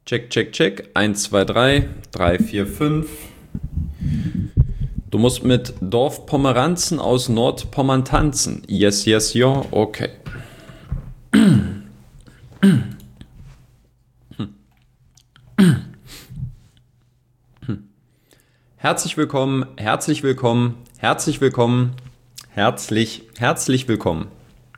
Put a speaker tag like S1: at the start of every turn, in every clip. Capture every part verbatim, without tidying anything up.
S1: Check, check, check. eins, zwei, drei, drei, vier, fünf. Du musst mit Dorf Pomeranzen aus Nordpommern tanzen. Yes, yes, ja, okay. Herzlich willkommen, herzlich willkommen, herzlich willkommen, herzlich, herzlich willkommen.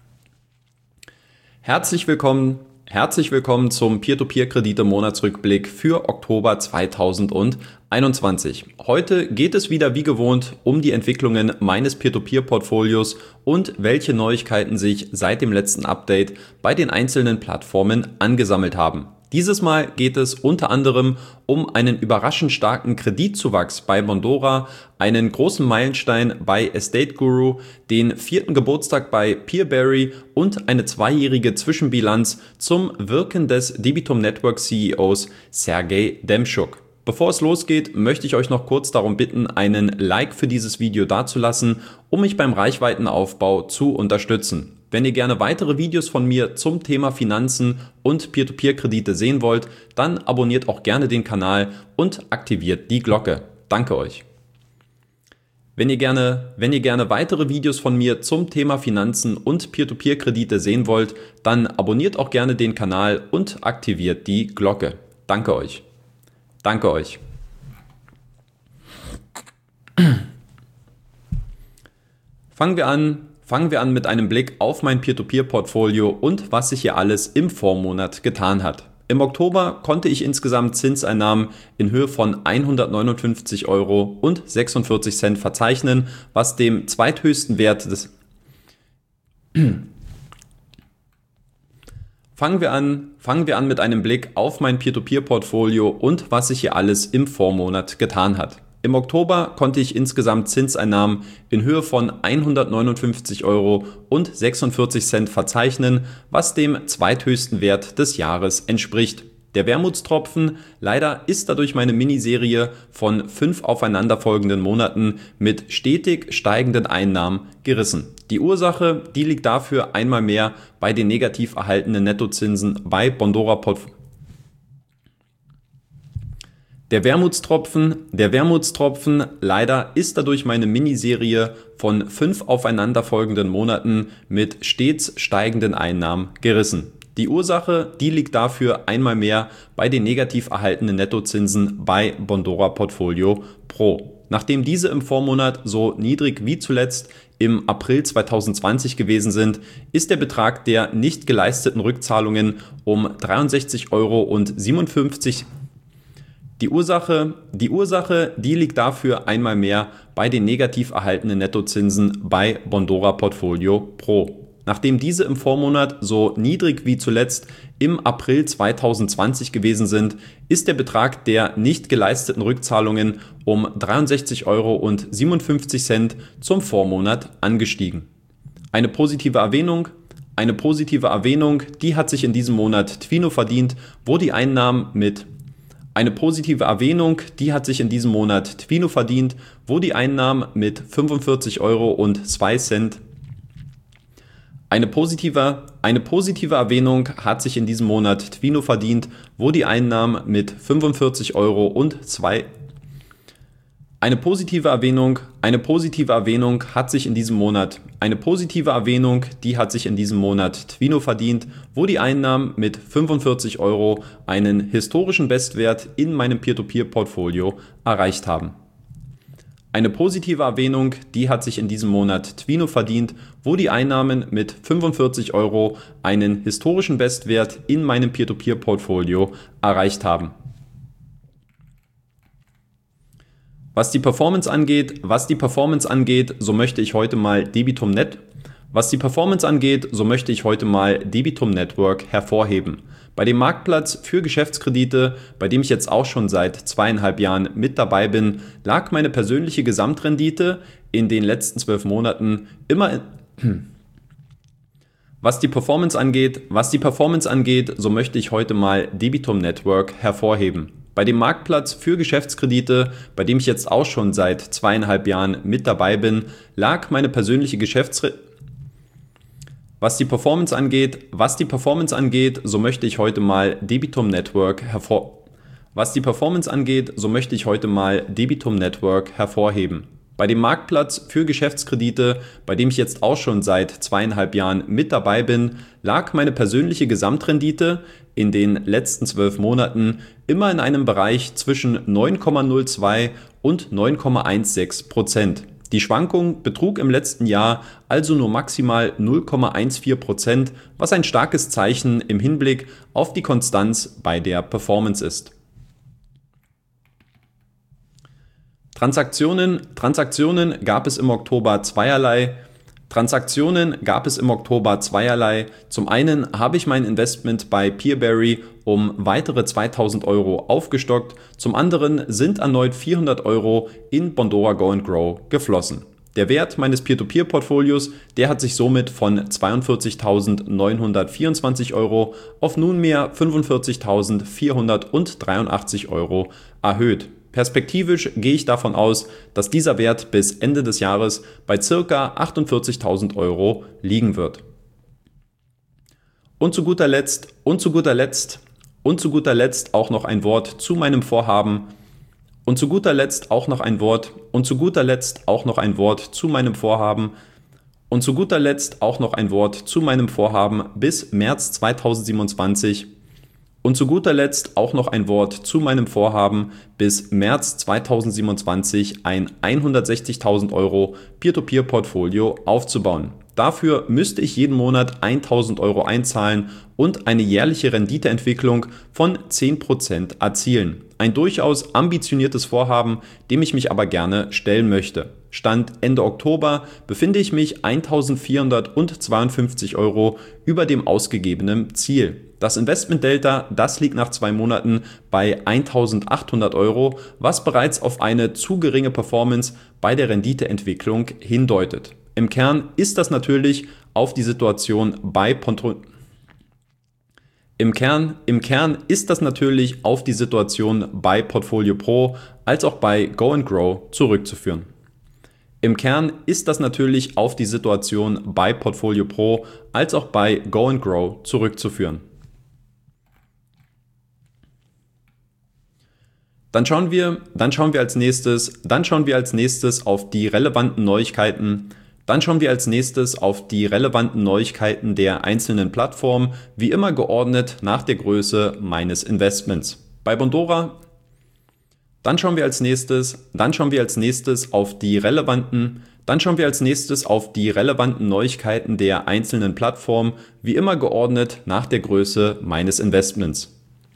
S1: Herzlich willkommen, herzlich willkommen zum Peer-to-Peer-Kredite-Monatsrückblick für Oktober zweitausendeinundzwanzig. Heute geht es wieder wie gewohnt um die Entwicklungen meines Peer-to-Peer-Portfolios und welche Neuigkeiten sich seit dem letzten Update bei den einzelnen Plattformen angesammelt haben. Dieses Mal geht es unter anderem um einen überraschend starken Kreditzuwachs bei Bondora, einen großen Meilenstein bei Estate Guru, den vierten Geburtstag bei Peerberry und eine zweijährige Zwischenbilanz zum Wirken des Debitum Network C E Os Sergej Demtschuk. Bevor es losgeht, möchte ich euch noch kurz darum bitten, einen Like für dieses Video dazulassen, um mich beim Reichweitenaufbau zu unterstützen. Wenn ihr gerne weitere Videos von mir zum Thema Finanzen und Peer-to-Peer-Kredite sehen wollt, dann abonniert auch gerne den Kanal und aktiviert die Glocke. Danke euch. Wenn ihr gerne, wenn ihr gerne weitere Videos von mir zum Thema Finanzen und Peer-to-Peer-Kredite sehen wollt, dann abonniert auch gerne den Kanal und aktiviert die Glocke. Danke euch. Danke euch. Fangen wir an. Fangen wir an mit einem Blick auf mein Peer-to-Peer-Portfolio und was sich hier alles im Vormonat getan hat. Im Oktober konnte ich insgesamt Zinseinnahmen in Höhe von hundertneunundfünfzig Euro und sechsundvierzig Cent verzeichnen, was dem zweithöchsten Wert des... Fangen wir an, fangen wir an mit einem Blick auf mein Peer-to-Peer-Portfolio und was sich hier alles im Vormonat getan hat. Im Oktober konnte ich insgesamt Zinseinnahmen in Höhe von hundertneunundfünfzig Euro und sechsundvierzig Cent verzeichnen, was dem zweithöchsten Wert des Jahres entspricht. Der Wermutstropfen, leider ist dadurch meine Miniserie von fünf aufeinanderfolgenden Monaten mit stetig steigenden Einnahmen gerissen. Die Ursache, die liegt dafür einmal mehr bei den negativ erhaltenen Nettozinsen bei Bondora Portfolio. Der Wermutstropfen, der Wermutstropfen, leider ist dadurch meine Miniserie von fünf aufeinanderfolgenden Monaten mit stets steigenden Einnahmen gerissen. Die Ursache, die liegt dafür einmal mehr bei den negativ erhaltenen Nettozinsen bei Bondora Portfolio Pro. Nachdem diese im Vormonat so niedrig wie zuletzt im April zweitausendzwanzig gewesen sind, ist der Betrag der nicht geleisteten Rückzahlungen um dreiundsechzig Euro siebenundfünfzig Cent. Die Ursache, die Ursache, die liegt dafür einmal mehr bei den negativ erhaltenen Nettozinsen bei Bondora Portfolio Pro. Nachdem diese im Vormonat so niedrig wie zuletzt im April zweitausendzwanzig gewesen sind, ist der Betrag der nicht geleisteten Rückzahlungen um dreiundsechzig Euro siebenundfünfzig Cent zum Vormonat angestiegen. Eine positive Erwähnung, eine positive Erwähnung, die hat sich in diesem Monat Twino verdient, wo die Einnahmen mit Eine positive Erwähnung, die hat sich in diesem Monat Twino verdient, wo die Einnahmen mit fünfundvierzig Euro und zwei Cent Eine positive, eine positive Erwähnung hat sich in diesem Monat Twino verdient, wo die Einnahmen mit fünfundvierzig Euro und zwei Eine positive Erwähnung, eine positive Erwähnung hat sich in diesem Monat, eine positive Erwähnung, die hat sich in diesem Monat Twino verdient, wo die Einnahmen mit fünfundvierzig Euro einen historischen Bestwert in meinem Peer-to-Peer-Portfolio erreicht haben. Eine positive Erwähnung, die hat sich in diesem Monat Twino verdient, wo die Einnahmen mit fünfundvierzig Euro einen historischen Bestwert in meinem Peer-to-Peer-Portfolio erreicht haben. Was die Performance angeht, was die Performance angeht, so möchte ich heute mal Debitum Net, was die Performance angeht, so möchte ich heute mal Debitum Network hervorheben. Bei dem Marktplatz für Geschäftskredite, bei dem ich jetzt auch schon seit zweieinhalb Jahren mit dabei bin, lag meine persönliche Gesamtrendite in den letzten zwölf Monaten immer in Was die Performance angeht, was die Performance angeht, so möchte ich heute mal Debitum Network hervorheben. Bei dem Marktplatz für Geschäftskredite, bei dem ich jetzt auch schon seit zweieinhalb Jahren mit dabei bin, lag meine persönliche Geschäftsrendite Was die Performance angeht, was die Performance angeht, so möchte ich heute mal Debitum Network hervor Was die Performance angeht, so möchte ich heute mal Debitum Network hervorheben. Bei dem Marktplatz für Geschäftskredite, bei dem ich jetzt auch schon seit zweieinhalb Jahren mit dabei bin, lag meine persönliche Gesamtrendite in den letzten zwölf Monaten immer in einem Bereich zwischen neun Komma null zwei und neun Komma sechzehn Prozent. Die Schwankung betrug im letzten Jahr also nur maximal null Komma vierzehn Prozent, was ein starkes Zeichen im Hinblick auf die Konstanz bei der Performance ist. Transaktionen, Transaktionen gab es im Oktober zweierlei. Transaktionen gab es im Oktober zweierlei. Zum einen habe ich mein Investment bei Peerberry um weitere zweitausend Euro aufgestockt. Zum anderen sind erneut vierhundert Euro in Bondora Go and Grow geflossen. Der Wert meines Peer-to-Peer-Portfolios, der hat sich somit von zweiundvierzigtausendneunhundertvierundzwanzig Euro auf nunmehr fünfundvierzigtausendvierhundertdreiundachtzig Euro erhöht. Perspektivisch gehe ich davon aus, dass dieser Wert bis Ende des Jahres bei ca. achtundvierzigtausend Euro liegen wird. Und zu guter Letzt, und zu guter Letzt, und zu guter Letzt auch noch ein Wort zu meinem Vorhaben. Und zu guter Letzt auch noch ein Wort, und zu guter Letzt auch noch ein Wort zu meinem Vorhaben. Und zu guter Letzt auch noch ein Wort zu meinem Vorhaben bis März zweitausendsiebenundzwanzig. Und zu guter Letzt auch noch ein Wort zu meinem Vorhaben, bis März zweitausendsiebenundzwanzig ein hundertsechzigtausend Euro Peer-to-Peer-Portfolio aufzubauen. Dafür müsste ich jeden Monat tausend Euro einzahlen und eine jährliche Renditeentwicklung von zehn Prozent erzielen. Ein durchaus ambitioniertes Vorhaben, dem ich mich aber gerne stellen möchte. Stand Ende Oktober befinde ich mich eintausendvierhundertzweiundfünfzig Euro über dem ausgegebenen Ziel. Das Investment Delta, das liegt nach zwei Monaten bei eintausendachthundert Euro, was bereits auf eine zu geringe Performance bei der Renditeentwicklung hindeutet. Im Kern ist das natürlich auf die Situation bei Pontro Im Kern, Im Kern ist das natürlich auf die Situation bei Portfolio Pro als auch bei Go and Grow zurückzuführen. Im Kern ist das natürlich auf die Situation bei Portfolio Pro als auch bei Go and Grow zurückzuführen. Dann schauen wir, dann schauen wir als nächstes, dann schauen wir als nächstes auf die relevanten Neuigkeiten. Dann schauen wir als nächstes auf die relevanten Neuigkeiten der einzelnen Plattformen, wie immer geordnet nach der Größe meines Investments. Bei Bondora, dann schauen wir als nächstes, dann schauen wir als nächstes auf die relevanten, dann schauen wir als nächstes auf die relevanten Neuigkeiten der einzelnen Plattformen, wie immer geordnet nach der Größe meines Investments.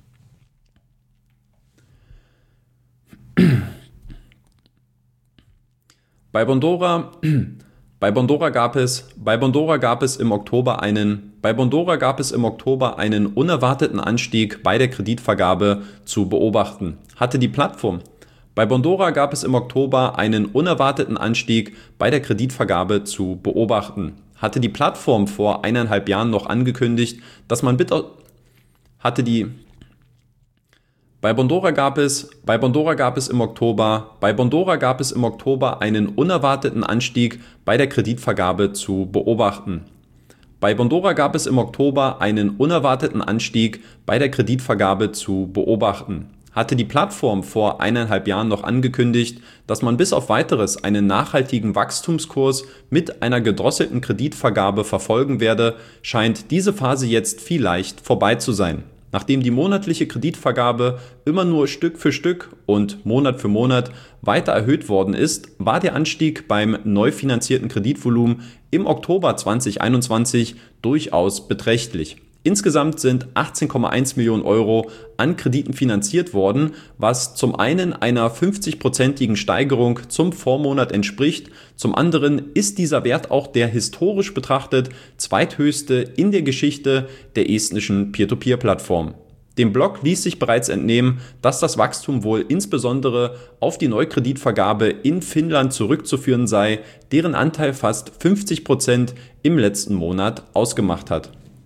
S1: Bei Bondora, bei Bondora gab es, bei Bondora gab es im Oktober einen, bei Bondora gab es im Oktober einen unerwarteten Anstieg bei der Kreditvergabe zu beobachten. Hatte die Plattform. Bei Bondora gab es im Oktober einen unerwarteten Anstieg bei der Kreditvergabe zu beobachten. Hatte die Plattform vor eineinhalb Jahren noch angekündigt, dass man bitte hatte die Bei Bondora gab es, bei Bondora gab es im Oktober, bei Bondora gab es im Oktober einen unerwarteten Anstieg bei der Kreditvergabe zu beobachten. Bei Bondora gab es im Oktober einen unerwarteten Anstieg bei der Kreditvergabe zu beobachten. Hatte die Plattform vor eineinhalb Jahren noch angekündigt, dass man bis auf Weiteres einen nachhaltigen Wachstumskurs mit einer gedrosselten Kreditvergabe verfolgen werde, scheint diese Phase jetzt vielleicht vorbei zu sein. Nachdem die monatliche Kreditvergabe immer nur Stück für Stück und Monat für Monat weiter erhöht worden ist, war der Anstieg beim neu finanzierten Kreditvolumen im Oktober zweitausendeinundzwanzig durchaus beträchtlich. Insgesamt sind achtzehn Komma eins Millionen Euro an Krediten finanziert worden, was zum einen einer fünfzig-prozentigen Steigerung zum Vormonat entspricht, zum anderen ist dieser Wert auch der historisch betrachtet zweithöchste in der Geschichte der estnischen Peer-to-Peer-Plattform. Dem Blog ließ sich bereits entnehmen, dass das Wachstum wohl insbesondere auf die Neukreditvergabe in Finnland zurückzuführen sei, deren Anteil fast fünfzig Prozent im letzten Monat ausgemacht hat.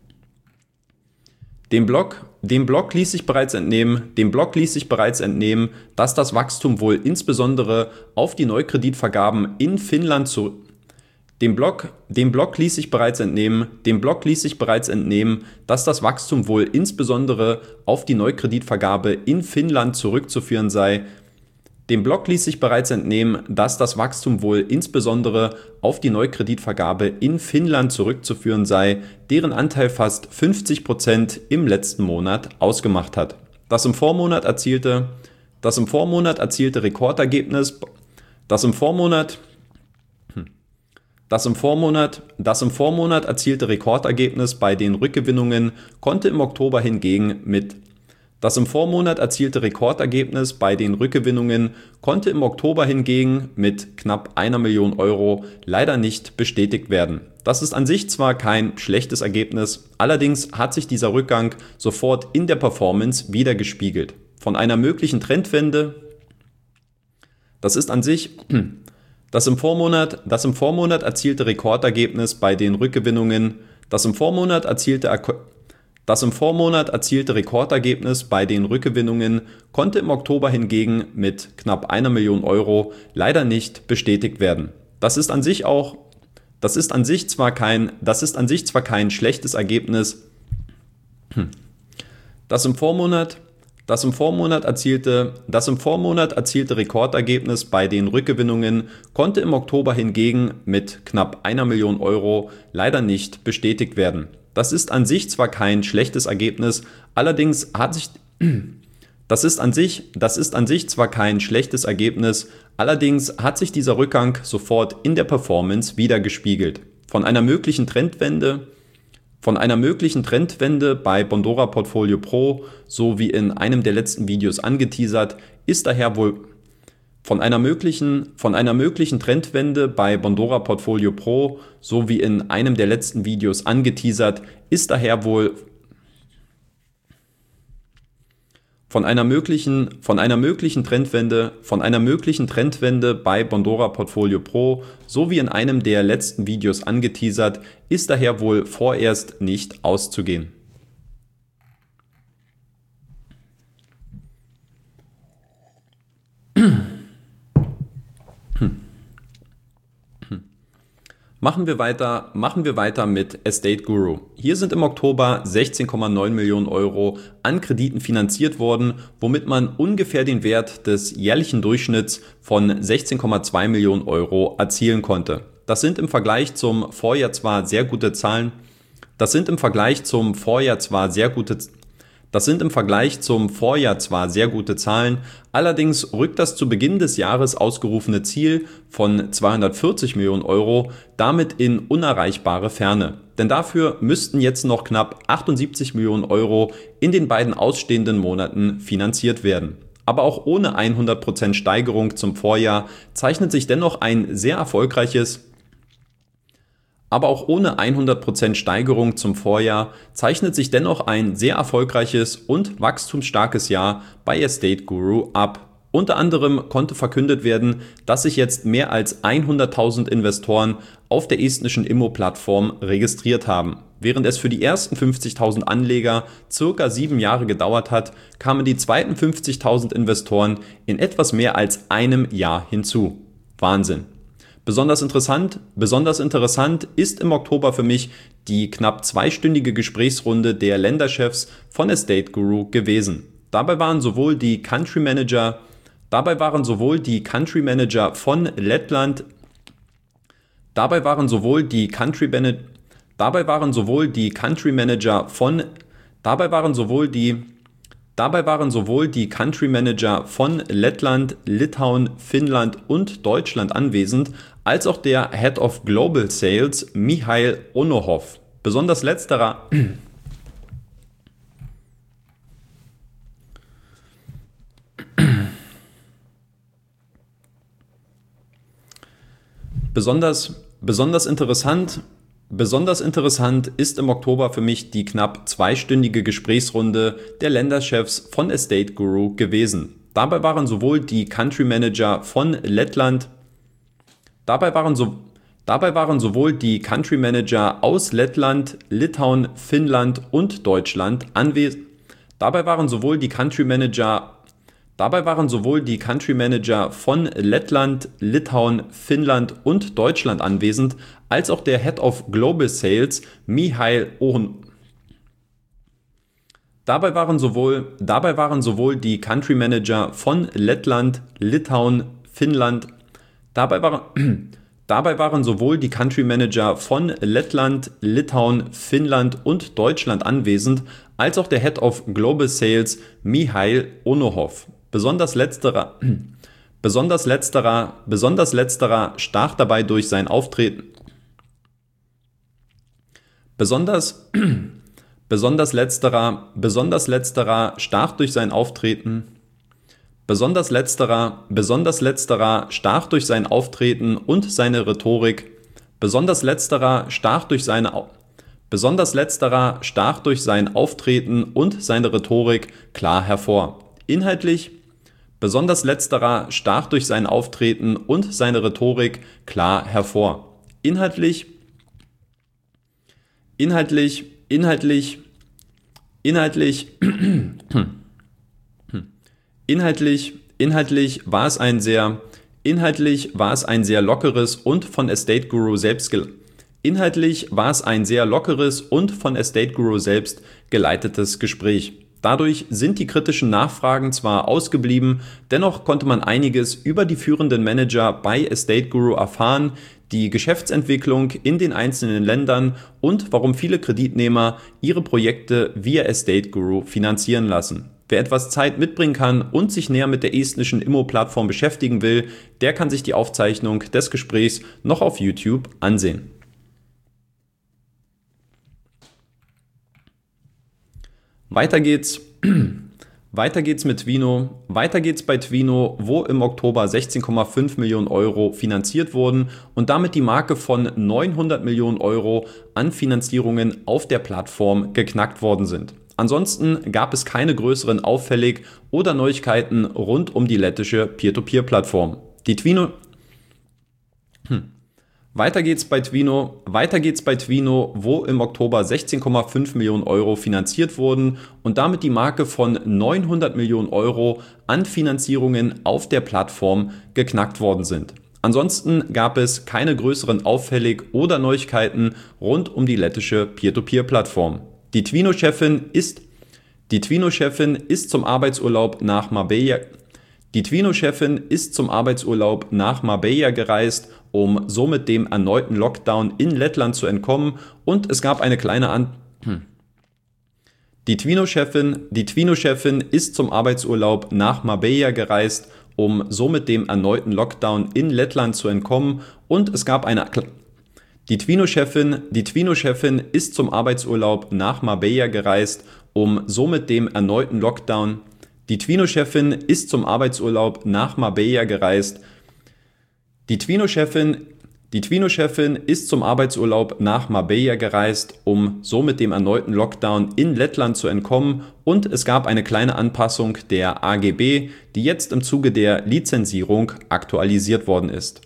S1: Dem Blog, dem Blog ließ sich bereits entnehmen, dem Blog ließ sich bereits entnehmen, dass das Wachstum wohl insbesondere auf die Neukreditvergaben in Finnland zu, Dem Blog, dem Blog ließ sich bereits entnehmen, dem Blog ließ sich bereits entnehmen, dass das Wachstum wohl insbesondere auf die Neukreditvergabe in Finnland zurückzuführen sei. Dem Blog ließ sich bereits entnehmen, dass das Wachstum wohl insbesondere auf die Neukreditvergabe in Finnland zurückzuführen sei, deren Anteil fast fünfzig Prozent im letzten Monat ausgemacht hat. Das im Vormonat erzielte, das im Vormonat erzielte Rekordergebnis, das im Vormonat Das im, Vormonat, das im Vormonat erzielte Rekordergebnis bei den Rückgewinnungen konnte im Oktober hingegen mit Das im Vormonat erzielte Rekordergebnis bei den Rückgewinnungen konnte im Oktober hingegen mit knapp einer Million Euro leider nicht bestätigt werden. Das ist an sich zwar kein schlechtes Ergebnis, allerdings hat sich dieser Rückgang sofort in der Performance wiedergespiegelt. Von einer möglichen Trendwende, das ist an sich Das im Vormonat, das im Vormonat erzielte Rekordergebnis bei den Rückgewinnungen, das im Vormonat erzielte, das im Vormonat erzielte Rekordergebnis bei den Rückgewinnungen konnte im Oktober hingegen mit knapp einer Million Euro leider nicht bestätigt werden. Das ist an sich auch, das ist an sich zwar kein, das ist an sich zwar kein schlechtes Ergebnis. Das im Vormonat Das im Vormonat erzielte, das im Vormonat erzielte Rekordergebnis bei den Rückgewinnungen konnte im Oktober hingegen mit knapp einer Million Euro leider nicht bestätigt werden. Das ist an sich zwar kein schlechtes Ergebnis, allerdings hat sich das ist an sich, das ist an sich zwar kein schlechtes Ergebnis, allerdings hat sich dieser Rückgang sofort in der Performance wiedergespiegelt. Von einer möglichen Trendwende Von einer möglichen Trendwende bei Bondora Portfolio Pro, so wie in einem der letzten Videos angeteasert, ist daher wohl von einer möglichen, von einer möglichen Trendwende bei Bondora Portfolio Pro, so wie in einem der letzten Videos angeteasert, ist daher wohl Von einer möglichen, von einer möglichen Trendwende, von einer möglichen Trendwende bei Bondora Portfolio Pro, so wie in einem der letzten Videos angeteasert, ist daher wohl vorerst nicht auszugehen. Machen wir weiter, machen wir weiter mit Estate Guru. Hier sind im Oktober sechzehn Komma neun Millionen Euro an Krediten finanziert worden, womit man ungefähr den Wert des jährlichen Durchschnitts von sechzehn Komma zwei Millionen Euro erzielen konnte. Das sind im Vergleich zum Vorjahr zwar sehr gute Zahlen, das sind im Vergleich zum Vorjahr zwar sehr gute Das sind im Vergleich zum Vorjahr zwar sehr gute Zahlen, allerdings rückt das zu Beginn des Jahres ausgerufene Ziel von zweihundertvierzig Millionen Euro damit in unerreichbare Ferne. Denn dafür müssten jetzt noch knapp achtundsiebzig Millionen Euro in den beiden ausstehenden Monaten finanziert werden. Aber auch ohne hundert Prozent Steigerung zum Vorjahr zeichnet sich dennoch ein sehr erfolgreiches Aber auch ohne hundert Prozent Steigerung zum Vorjahr zeichnet sich dennoch ein sehr erfolgreiches und wachstumsstarkes Jahr bei Estate Guru ab. Unter anderem konnte verkündet werden, dass sich jetzt mehr als hunderttausend Investoren auf der estnischen Immo-Plattform registriert haben. Während es für die ersten fünfzigtausend Anleger circa sieben Jahre gedauert hat, kamen die zweiten fünfzigtausend Investoren in etwas mehr als einem Jahr hinzu. Wahnsinn! Besonders interessant, besonders interessant ist im Oktober für mich die knapp zweistündige Gesprächsrunde der Länderchefs von Estate Guru gewesen. Dabei waren sowohl die Country Manager, dabei waren sowohl die Country Manager von Lettland, dabei waren sowohl die Country Manager, dabei waren sowohl die Country Manager von, dabei waren sowohl die Dabei waren sowohl die Country Manager von Lettland, Litauen, Finnland und Deutschland anwesend, als auch der Head of Global Sales, Mihail Onohov. Besonders letzterer, besonders, besonders interessant Besonders interessant ist im Oktober für mich die knapp zweistündige Gesprächsrunde der Länderchefs von Estate Guru gewesen. Dabei waren sowohl die Country Manager von Lettland, dabei waren, so, dabei waren sowohl die Country Manager aus Lettland, Litauen, Finnland und Deutschland anwesend. Dabei waren sowohl die Country Manager Dabei waren sowohl die Country Manager von Lettland, Litauen, Finnland und Deutschland anwesend, als auch der Head of Global Sales, Mihail Ohn. Dabei waren sowohl, dabei waren sowohl die Country Manager von Lettland, Litauen, Finnland, dabei waren, dabei waren sowohl die Country Manager von Lettland, Litauen, Finnland und Deutschland anwesend, als auch der Head of Global Sales, Mihail Onohov. Besonders letzterer, besonders letzterer, besonders letzterer stach dabei durch sein Auftreten. Besonders, besonders letzterer, besonders letzterer stach durch sein Auftreten. Besonders letzterer, besonders letzterer stach durch sein Auftreten und seine Rhetorik. Besonders letzterer stach durch seine Besonders letzterer stach durch sein Auftreten und seine Rhetorik klar hervor. Inhaltlich Besonders letzterer stach durch sein Auftreten und seine Rhetorik klar hervor. Inhaltlich, inhaltlich, inhaltlich, inhaltlich, inhaltlich, inhaltlich war es ein sehr, inhaltlich war es ein sehr lockeres und von Estate Guru selbst gel- Inhaltlich war es ein sehr lockeres und von Estate Guru selbst geleitetes Gespräch. Dadurch sind die kritischen Nachfragen zwar ausgeblieben, dennoch konnte man einiges über die führenden Manager bei Estate Guru erfahren, die Geschäftsentwicklung in den einzelnen Ländern und warum viele Kreditnehmer ihre Projekte via Estate Guru finanzieren lassen. Wer etwas Zeit mitbringen kann und sich näher mit der estnischen Immo-Plattform beschäftigen will, der kann sich die Aufzeichnung des Gesprächs noch auf YouTube ansehen. Weiter geht's, weiter geht's mit Twino, weiter geht's bei Twino, wo im Oktober sechzehn Komma fünf Millionen Euro finanziert wurden und damit die Marke von neunhundert Millionen Euro an Finanzierungen auf der Plattform geknackt worden sind. Ansonsten gab es keine größeren Auffällig- oder Neuigkeiten rund um die lettische Peer-to-Peer-Plattform. Die Twino... Hm. Weiter geht's bei Twino, weiter geht's bei Twino, wo im Oktober sechzehn Komma fünf Millionen Euro finanziert wurden und damit die Marke von neunhundert Millionen Euro an Finanzierungen auf der Plattform geknackt worden sind. Ansonsten gab es keine größeren Auffällig- oder Neuigkeiten rund um die lettische Peer-to-Peer-Plattform. Die Twino-Chefin ist, die Twino-Chefin ist zum Arbeitsurlaub nach Marbella, die Twino-Chefin ist zum Arbeitsurlaub nach Marbella gereist, um somit dem erneuten Lockdown in Lettland zu entkommen, und es gab eine kleine An... Hm. Die Twino-Chefin, die Twino-Chefin ist zum Arbeitsurlaub nach Marbella gereist, um somit dem erneuten Lockdown in Lettland zu entkommen, und es gab eine... Die Twino-Chefin, die Twino-Chefin ist zum Arbeitsurlaub nach Marbella gereist, um somit dem erneuten Lockdown... Die Twino-Chefin ist zum Arbeitsurlaub nach Marbella gereist. Die Twino-Chefin, die Twino-Chefin ist zum Arbeitsurlaub nach Marbella gereist, um somit dem erneuten Lockdown in Lettland zu entkommen, und es gab eine kleine Anpassung der A G B, die jetzt im Zuge der Lizenzierung aktualisiert worden ist.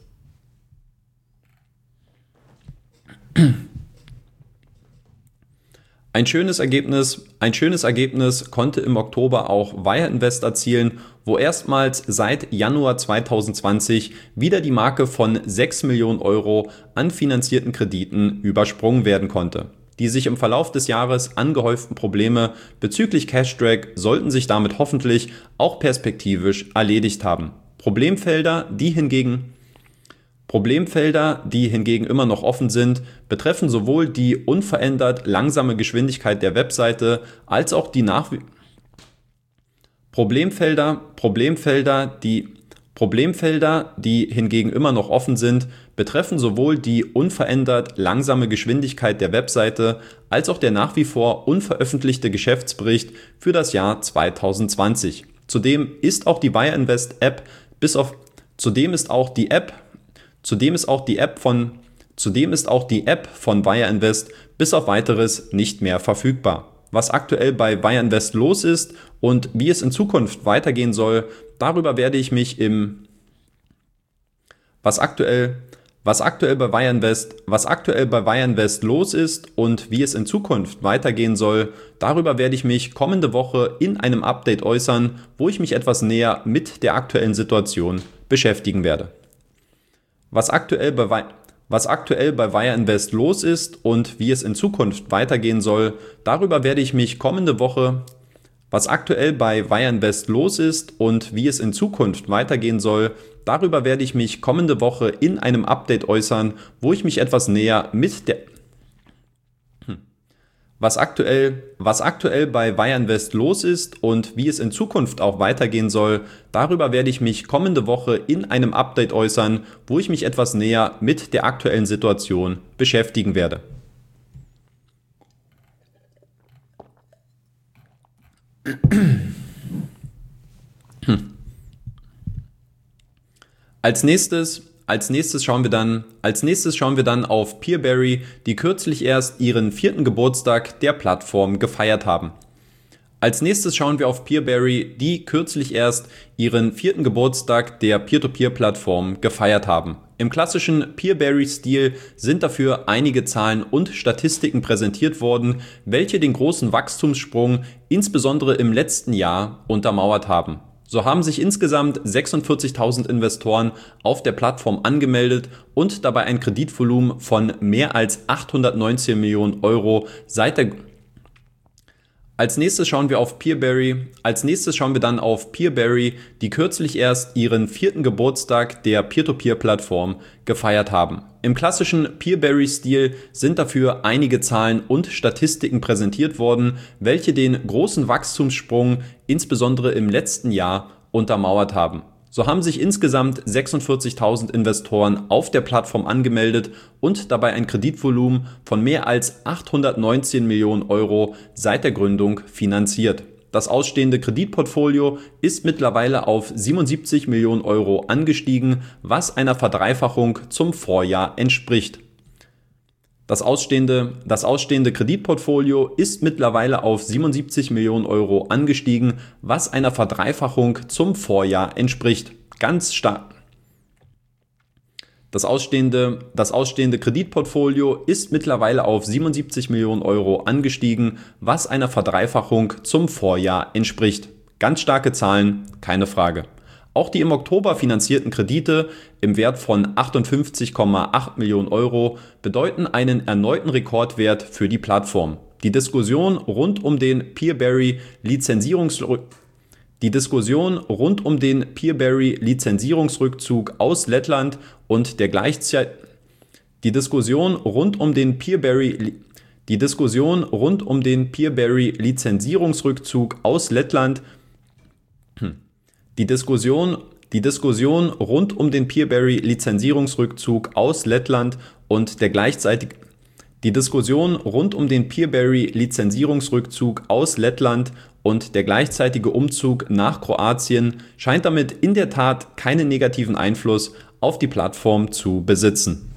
S1: Ein schönes Ergebnis, ein schönes Ergebnis konnte im Oktober auch Wire Invest erzielen, wo erstmals seit Januar zweitausendzwanzig wieder die Marke von sechs Millionen Euro an finanzierten Krediten übersprungen werden konnte. Die sich im Verlauf des Jahres angehäuften Probleme bezüglich Cash-Drag sollten sich damit hoffentlich auch perspektivisch erledigt haben. Problemfelder, die hingegen Problemfelder, die hingegen immer noch offen sind, betreffen sowohl die unverändert langsame Geschwindigkeit der Webseite als auch die nach Problemfelder, Problemfelder, die Problemfelder, die hingegen immer noch offen sind, betreffen sowohl die unverändert langsame Geschwindigkeit der Webseite als auch der nach wie vor unveröffentlichte Geschäftsbericht für das Jahr zweitausendzwanzig. Zudem ist auch die Wire Invest App bis auf zudem ist auch die App Zudem ist auch die App von Zudem ist auch die App von Wire Invest bis auf Weiteres nicht mehr verfügbar. Was aktuell bei Wire Invest los ist und wie es in Zukunft weitergehen soll, darüber werde ich mich im Was aktuell Was aktuell bei Wire Invest, was aktuell bei Wire Invest los ist und wie es in Zukunft weitergehen soll, darüber werde ich mich kommende Woche in einem Update äußern, wo ich mich etwas näher mit der aktuellen Situation beschäftigen werde. Was aktuell bei Wire Was aktuell bei Wire Invest los ist und wie es in Zukunft weitergehen soll, darüber werde ich mich kommende Woche, was aktuell bei Wire Invest los ist und wie es in Zukunft weitergehen soll, darüber werde ich mich kommende Woche in einem Update äußern, wo ich mich etwas näher mit der Was aktuell, was aktuell bei Wire Invest los ist und wie es in Zukunft auch weitergehen soll, darüber werde ich mich kommende Woche in einem Update äußern, wo ich mich etwas näher mit der aktuellen Situation beschäftigen werde. Als nächstes Als nächstes schauen wir dann, als nächstes schauen wir dann auf Peerberry, die kürzlich erst ihren vierten Geburtstag der Plattform gefeiert haben. Als nächstes schauen wir auf Peerberry, die kürzlich erst ihren vierten Geburtstag der Peer-to-Peer-Plattform gefeiert haben. Im klassischen Peerberry-Stil sind dafür einige Zahlen und Statistiken präsentiert worden, welche den großen Wachstumssprung insbesondere im letzten Jahr untermauert haben. So haben sich insgesamt sechsundvierzigtausend Investoren auf der Plattform angemeldet und dabei ein Kreditvolumen von mehr als achthundertneunzehn Millionen Euro seit der Als nächstes schauen wir auf Peerberry, als nächstes schauen wir dann auf Peerberry, die kürzlich erst ihren vierten Geburtstag der Peer-to-Peer-Plattform gefeiert haben. Im klassischen Peerberry-Stil sind dafür einige Zahlen und Statistiken präsentiert worden, welche den großen Wachstumssprung insbesondere im letzten Jahr untermauert haben. So haben sich insgesamt sechsundvierzigtausend Investoren auf der Plattform angemeldet und dabei ein Kreditvolumen von mehr als achthundertneunzehn Millionen Euro seit der Gründung finanziert. Das ausstehende Kreditportfolio ist mittlerweile auf siebenundsiebzig Millionen Euro angestiegen, was einer Verdreifachung zum Vorjahr entspricht. Das ausstehende, das ausstehende Kreditportfolio ist mittlerweile auf siebenundsiebzig Millionen Euro angestiegen, was einer Verdreifachung zum Vorjahr entspricht. Ganz stark. Das ausstehende, das ausstehende Kreditportfolio ist mittlerweile auf siebenundsiebzig Millionen Euro angestiegen, was einer Verdreifachung zum Vorjahr entspricht. Ganz starke Zahlen, keine Frage. Auch die im Oktober finanzierten Kredite im Wert von achtundfünfzig Komma acht Millionen Euro bedeuten einen erneuten Rekordwert für die Plattform. Die Diskussion rund um den Peerberry Lizenzierungsrück Die Diskussion rund um den Peerberry Lizenzierungsrückzug aus Lettland und der gleichzeitig Die Diskussion rund um den Peerberry Die Diskussion rund um den Peerberry Lizenzierungsrückzug aus Lettland Die Diskussion, die Diskussion rund um den Peerberry Lizenzierungsrückzug aus Lettland und der gleichzeitig Die Diskussion rund um den Peerberry Lizenzierungsrückzug aus Lettland und der gleichzeitige Umzug nach Kroatien scheint damit in der Tat keinen negativen Einfluss auf die Plattform zu besitzen.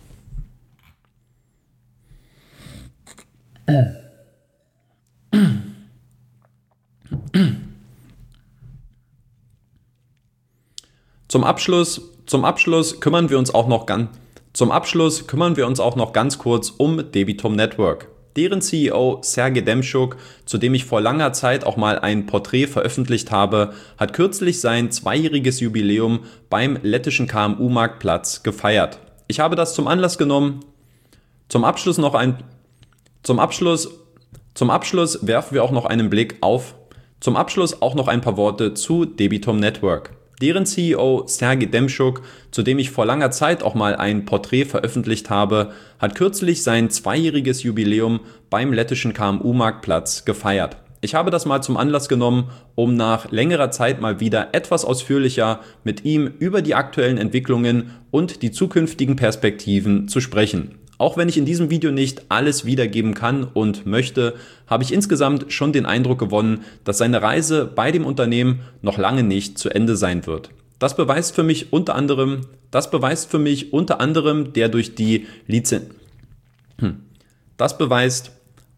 S1: Zum Abschluss, zum Abschluss kümmern wir uns auch noch ganz, zum Abschluss kümmern wir uns auch noch ganz kurz um Debitum Network. Deren C E O Sergej Demschuk, zu dem ich vor langer Zeit auch mal ein Porträt veröffentlicht habe, hat kürzlich sein zweijähriges Jubiläum beim lettischen K M U-Marktplatz gefeiert. Ich habe das zum Anlass genommen. Zum Abschluss noch ein, zum Abschluss, zum Abschluss werfen wir auch noch einen Blick auf, zum Abschluss auch noch ein paar Worte zu Debitum Network. Deren C E O Sergej Demschuk, zu dem ich vor langer Zeit auch mal ein Porträt veröffentlicht habe, hat kürzlich sein zweijähriges Jubiläum beim lettischen K M U-Marktplatz gefeiert. Ich habe das mal zum Anlass genommen, um nach längerer Zeit mal wieder etwas ausführlicher mit ihm über die aktuellen Entwicklungen und die zukünftigen Perspektiven zu sprechen. Auch wenn ich in diesem Video nicht alles wiedergeben kann und möchte, habe ich insgesamt schon den Eindruck gewonnen, dass seine Reise bei dem Unternehmen noch lange nicht zu Ende sein wird. Das beweist für mich unter anderem, das beweist für mich unter anderem der durch die Lizenz, hm. das beweist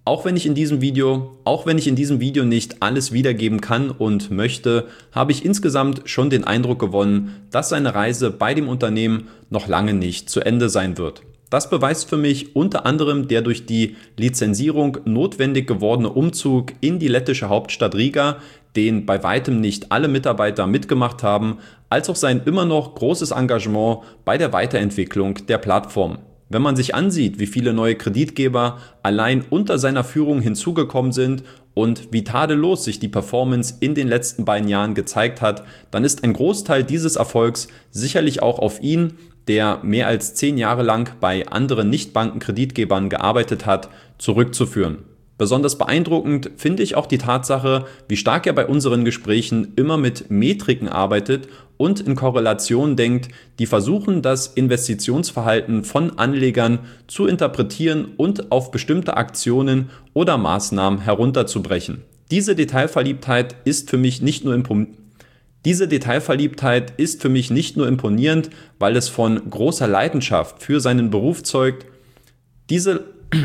S1: Auch wenn ich in diesem Video, auch wenn ich in diesem Video nicht alles wiedergeben kann und möchte, habe ich insgesamt schon den Eindruck gewonnen, dass seine Reise bei dem Unternehmen noch lange nicht zu Ende sein wird. Das beweist für mich unter anderem der durch die Lizenzierung notwendig gewordene Umzug in die lettische Hauptstadt Riga, den bei weitem nicht alle Mitarbeiter mitgemacht haben, als auch sein immer noch großes Engagement bei der Weiterentwicklung der Plattform. Wenn man sich ansieht, wie viele neue Kreditgeber allein unter seiner Führung hinzugekommen sind und wie tadellos sich die Performance in den letzten beiden Jahren gezeigt hat, dann ist ein Großteil dieses Erfolgs sicherlich auch auf ihn, der mehr als zehn Jahre lang bei anderen Nichtbankenkreditgebern gearbeitet hat, zurückzuführen. Besonders beeindruckend finde ich auch die Tatsache, wie stark er bei unseren Gesprächen immer mit Metriken arbeitet und in Korrelationen denkt, die versuchen, das Investitionsverhalten von Anlegern zu interpretieren und auf bestimmte Aktionen oder Maßnahmen herunterzubrechen. Diese Detailverliebtheit ist für mich nicht nur imponierend. Diese Detailverliebtheit ist für mich nicht nur imponierend, weil es von großer Leidenschaft für seinen Beruf zeugt. Diese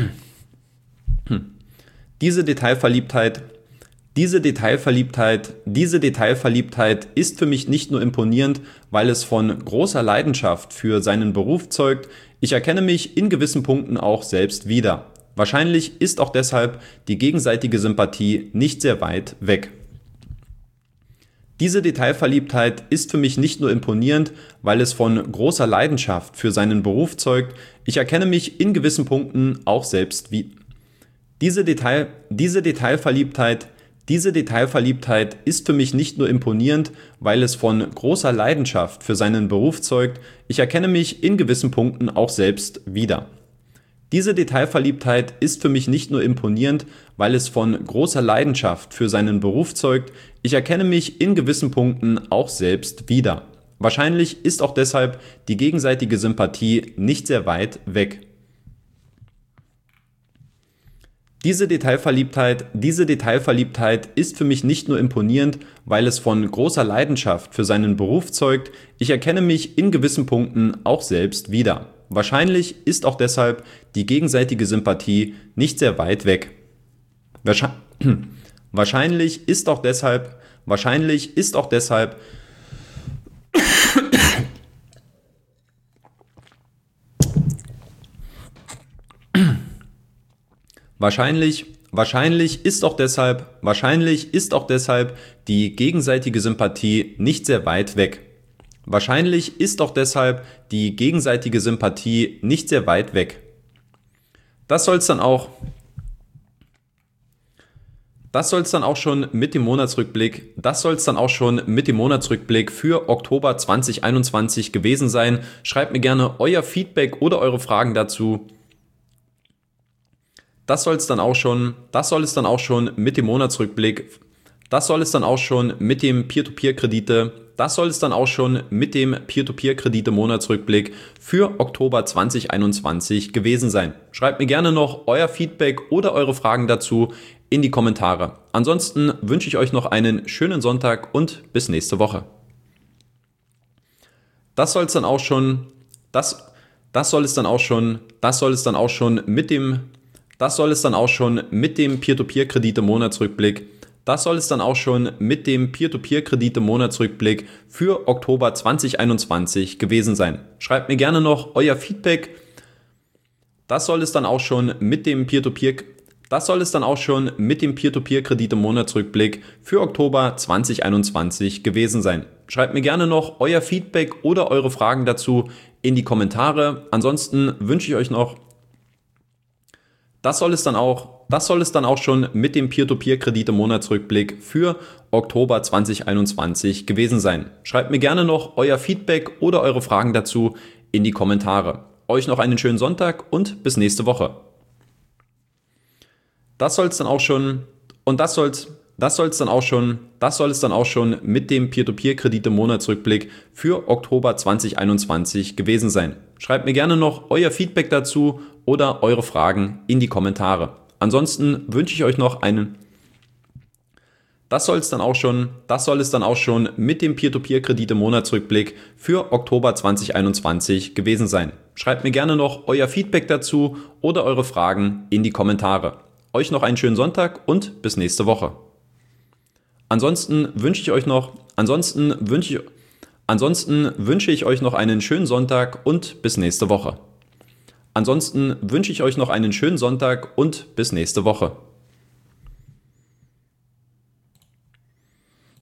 S1: Diese Detailverliebtheit, diese Detailverliebtheit, diese Detailverliebtheit ist für mich nicht nur imponierend, weil es von großer Leidenschaft für seinen Beruf zeugt. Ich erkenne mich in gewissen Punkten auch selbst wieder. Wahrscheinlich ist auch deshalb die gegenseitige Sympathie nicht sehr weit weg. Diese Detailverliebtheit ist für mich nicht nur imponierend, weil es von großer Leidenschaft für seinen Beruf zeugt. Ich erkenne mich in gewissen Punkten auch selbst wieder. Diese, Detail, diese Detailverliebtheit, diese Detailverliebtheit ist für mich nicht nur imponierend, weil es von großer Leidenschaft für seinen Beruf zeugt. Ich erkenne mich in gewissen Punkten auch selbst wieder. Diese Detailverliebtheit ist für mich nicht nur imponierend, weil es von großer Leidenschaft für seinen Beruf zeugt. Ich erkenne mich in gewissen Punkten auch selbst wieder. Wahrscheinlich ist auch deshalb die gegenseitige Sympathie nicht sehr weit weg. Diese Detailverliebtheit, diese Detailverliebtheit ist für mich nicht nur imponierend, weil es von großer Leidenschaft für seinen Beruf zeugt. Ich erkenne mich in gewissen Punkten auch selbst wieder. Wahrscheinlich ist auch deshalb die gegenseitige Sympathie nicht sehr weit weg. Wahrscheinlich ist auch deshalb, wahrscheinlich ist auch deshalb Wahrscheinlich, wahrscheinlich ist auch deshalb, wahrscheinlich ist auch deshalb die gegenseitige Sympathie nicht sehr weit weg. Wahrscheinlich ist auch deshalb die gegenseitige Sympathie nicht sehr weit weg. Das soll es dann auch, das soll es dann auch schon mit dem Monatsrückblick, das soll es dann auch schon mit dem Monatsrückblick für Oktober zwanzig einundzwanzig gewesen sein. Schreibt mir gerne euer Feedback oder eure Fragen dazu. Das soll es dann auch schon, das soll es dann auch schon mit dem Monatsrückblick, das soll es dann auch schon mit dem Peer-to-Peer-Kredite, das soll es dann auch schon mit dem Peer-to-Peer-Kredite-Monatsrückblick für Oktober zwanzig einundzwanzig gewesen sein. Schreibt mir gerne noch euer Feedback oder eure Fragen dazu in die Kommentare. Ansonsten wünsche ich euch noch einen schönen Sonntag und bis nächste Woche. Das soll es dann auch schon, das, das soll es dann auch schon, das soll es dann auch schon mit dem Das soll es dann auch schon mit dem Peer-to-Peer-Kredite-Monatsrückblick. Das soll es dann auch schon mit dem Peer-to-Peer-Kredite-Monatsrückblick für Oktober zwanzig einundzwanzig gewesen sein. Schreibt mir gerne noch euer Feedback. Das soll es dann auch schon mit dem Peer-to-Peer Das soll es dann auch schon mit dem Peer-to-Peer-Kredite-Monatsrückblick für Oktober zwanzig einundzwanzig gewesen sein. Schreibt mir gerne noch euer Feedback oder eure Fragen dazu in die Kommentare. Ansonsten wünsche ich euch noch Das soll es dann auch, das soll es dann auch schon mit dem Peer-to-Peer-Kredite-Monatsrückblick für Oktober zwanzig einundzwanzig gewesen sein. Schreibt mir gerne noch euer Feedback oder eure Fragen dazu in die Kommentare. Euch noch einen schönen Sonntag und bis nächste Woche. Das soll es dann auch schon, und das soll's, das soll es dann auch schon, das soll es dann auch schon mit dem Peer-to-Peer-Kredite-Monatsrückblick für Oktober zwanzig einundzwanzig gewesen sein. Schreibt mir gerne noch euer Feedback dazu oder eure Fragen in die Kommentare. Ansonsten wünsche ich euch noch einen Das soll es dann auch schon, das soll es dann auch schon mit dem Peer-to-Peer-Kredite-Monatsrückblick für Oktober zwanzig einundzwanzig gewesen sein. Schreibt mir gerne noch euer Feedback dazu oder eure Fragen in die Kommentare. euch noch einen schönen Sonntag und bis nächste Woche. Ansonsten wünsche ich euch noch, ansonsten wünsche ich, ansonsten wünsche ich euch noch einen schönen Sonntag und bis nächste Woche. Ansonsten wünsche ich euch noch einen schönen Sonntag und bis nächste Woche.